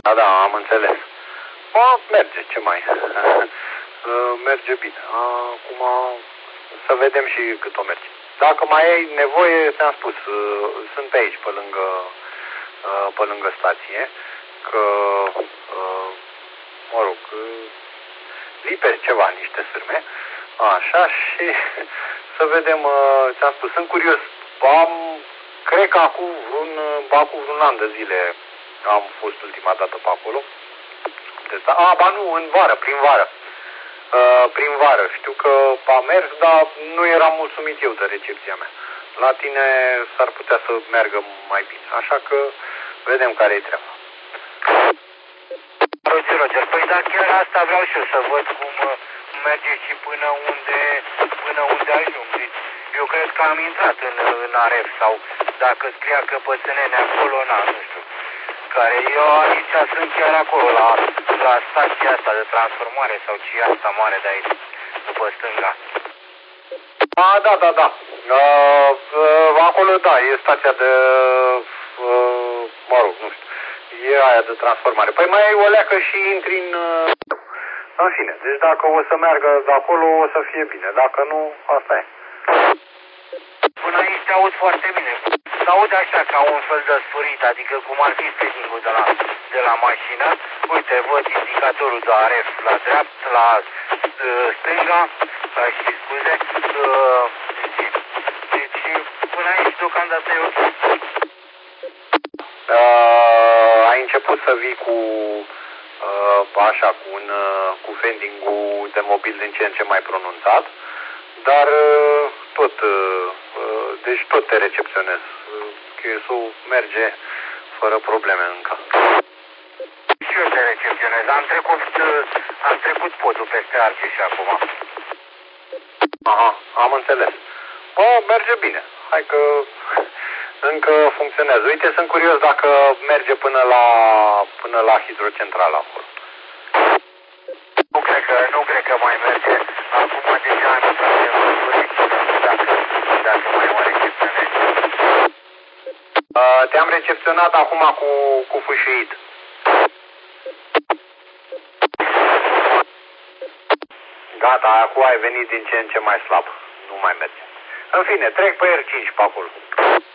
Da, da, am înțeles. Merge, ce mai? Merge bine. Acum să vedem și cât o merge. Dacă mai ai nevoie, ți-am spus, sunt pe aici, pe lângă stație, că, mă rog, lipesc ceva, niște sârme, așa, și să vedem, ți-am spus, sunt curios, cred că acum vreun an de zile am fost ultima dată pe acolo. Ba nu, în vară, prin vară. Prin vară. Știu că am mers, dar nu eram mulțumit eu de recepția mea. La tine s-ar putea să meargă mai bine. Așa că vedem care e treaba. Roger, păi da, chiar asta vreau și eu să văd cum merge și până unde ajung. Deci, eu cred că am intrat în AREF sau dacă scria căpățânene acolo, nu știu. Care eu aici sunt chiar acolo, la stația asta de transformare sau ce e asta mare de aici, după stânga. Da. Acolo, da, e stația de, mă rog, nu știu, e aia de transformare. Păi mai ai o leacă și intri în fine, deci dacă o să meargă de acolo, o să fie bine, dacă nu, asta e. Până aici te aud foarte bine. Se aude așa ca un fel de sfurit, adică cum ar fi speeding-ul de la mașină. Uite, văd indicatorul de AREF la dreapta, la stânga, și scuze. Deci până aici deocamdată e ok. Ai început să vii așa, cu vending-ul de mobil din ce în ce mai pronunțat, dar deci tot te recepționez. QS-ul merge fără probleme încă. Și eu te recepționez. Am trecut podul peste Argeș acum. Aha, am înțeles. Merge bine. Hai că încă funcționează. Uite, sunt curios dacă merge până la hidrocentrala acolo. Nu cred că mai merge. Acum deja am intrat în București, dacă mai mă recepționezi. Te-am recepționat acum cu fâșiit. Gata, acum ai venit din ce în ce mai slab. Nu mai merge. În fine, trec pe R5 pe acolo.